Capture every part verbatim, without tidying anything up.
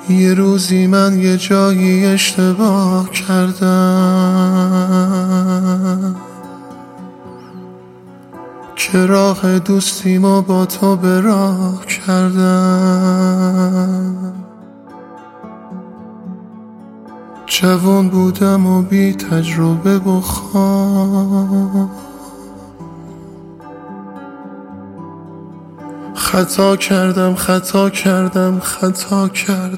یه روزی من یه جایی اشتباه کردم که راه دوستیمو با تو به راه کردم. جوان بودم و بی تجربه و خام، خطا کردم خطا کردم خطا کردم.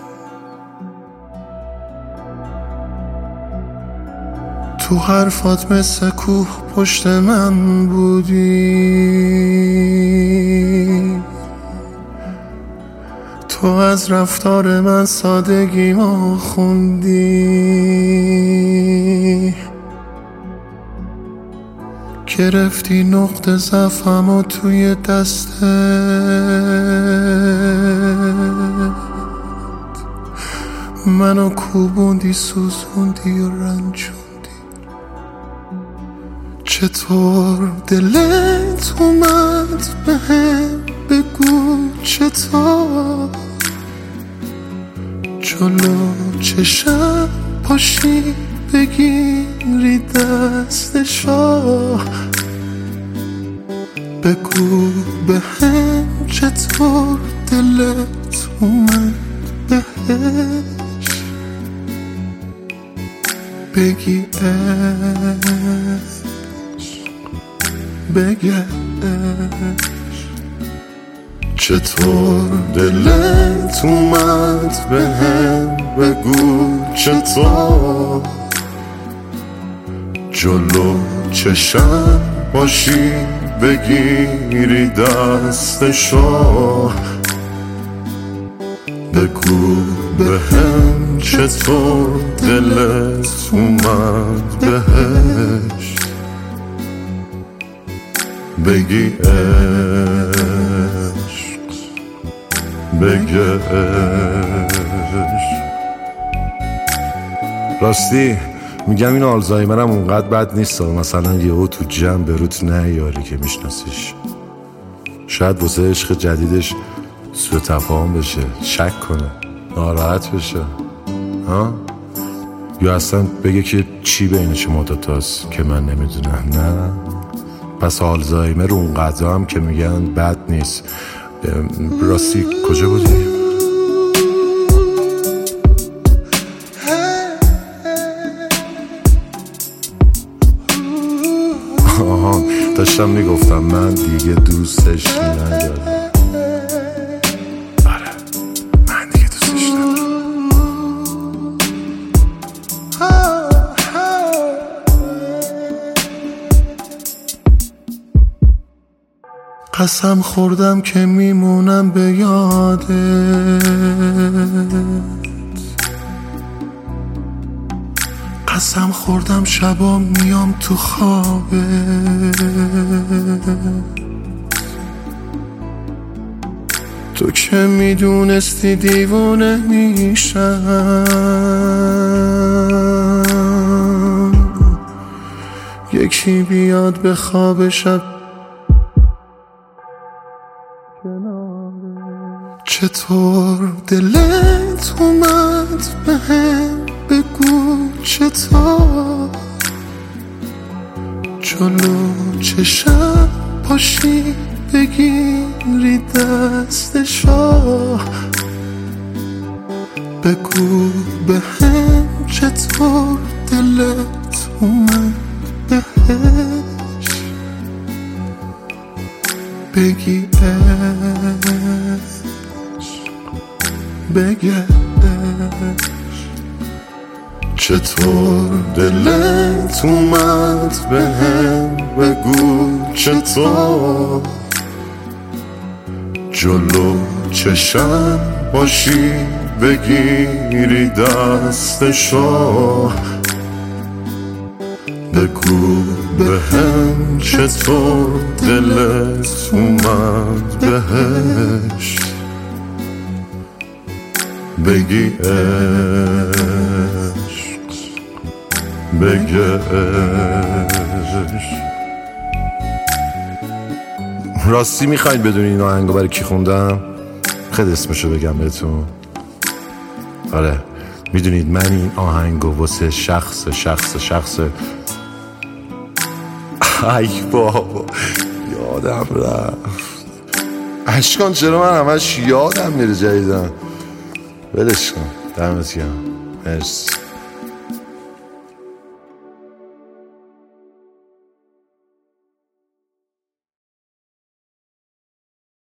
تو حرفات مثل کوه پشت من بودی، تو از رفتار من سادگیمو خوندی، گرفتی نقطه ضعفمو توی دستت، منو کوبوندی سوزوندی و رنجوندی. چطور دلت اومد بهم بگو چطور، جلو چشم پاشی بگیری دستشو، بگو بهم چطور دلت اومد بهش بگی اش بگش. چطور دلت اومد بهم بگو چطور، جلو چشم باشی بگیری دستشو، بگو بهم چطور دلت اومد بهش بگی عشق بگش. راستی میگم این آلزایمرم اونقدر بد نیست، مثلا یهو تو جمع به روت نیاری که میشناسیش، شاید واسه عشق جدیدش سوء تفاهم بشه، شک کنه، ناراحت بشه ها؟ یا اصلا بگه که چی بین شما دوتاست که من نمیدونم. نه پس آلزایمر اونقدر هم که میگن بد نیست. راستی کجا بودی؟ آها داشتم میگفتم من دیگه دوستش ندارم. آره من دیگه دوستش ندارم. قسم خوردم که میمونم به یادت، قسم خوردم شبا میام تو خوابت، تو که میدونستی دیوانه میشم، یکی بیاد به خواب شب. چطور دلت اومد بهم بگو چطور، جلو چشم پاشی بگیری دستشو، بگو بهم چطور دلت اومد بهش بگی اش بگش. چطور دلت اومد بهم بگو چطور، جلو چشم باشی بگیری دستشو، بگو بهم چطور دلت اومد بهش بگی عشق بگش. راستی میخواید بدونی این آهنگو برای کی خوندم؟ خیلی اسمشو بگم بهتون. آره میدونید من این آهنگو واسه شخص شخص شخص ای بابا یادم رفت اشکان، چرا من همش یادم میره جدیدن. ولش کن، دمت گرم، مرسی.